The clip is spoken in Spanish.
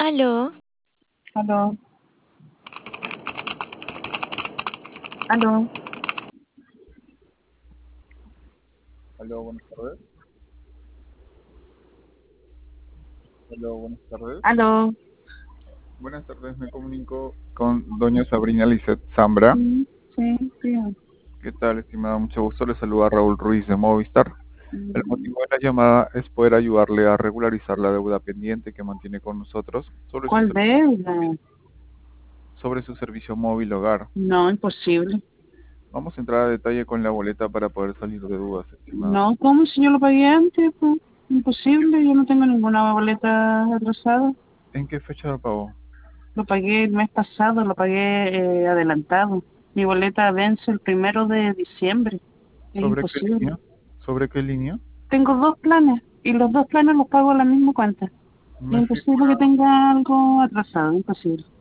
Aló, Aló, aló, Aló, buenas tardes. Aló, buenas tardes. aló. Buenas tardes, me comunico con doña Sabrina Lizeth Zambra. Sí, sí, sí. ¿Qué tal, estimada? Mucho gusto. Le saluda Raúl Ruiz de Movistar. El Mm, motivo de la llamada es poder ayudarle a regularizar la deuda pendiente que mantiene con nosotros ¿Cuál deuda? sobre su servicio móvil hogar. No, imposible. Vamos a entrar a detalle con la boleta para poder salir de dudas, estimada. No, ¿cómo si yo lo pagué antes? Pues? Imposible, yo no tengo ninguna boleta atrasada. ¿En qué fecha lo pagó? Lo pagué el mes pasado, lo pagué adelantado. Mi boleta vence el 1 de diciembre. Es ¿Sobre qué imposible. línea? ¿Sobre qué línea? Tengo dos planes y los dos planes los pago a la misma cuenta. Es Me imposible que figura, tenga algo atrasado, imposible.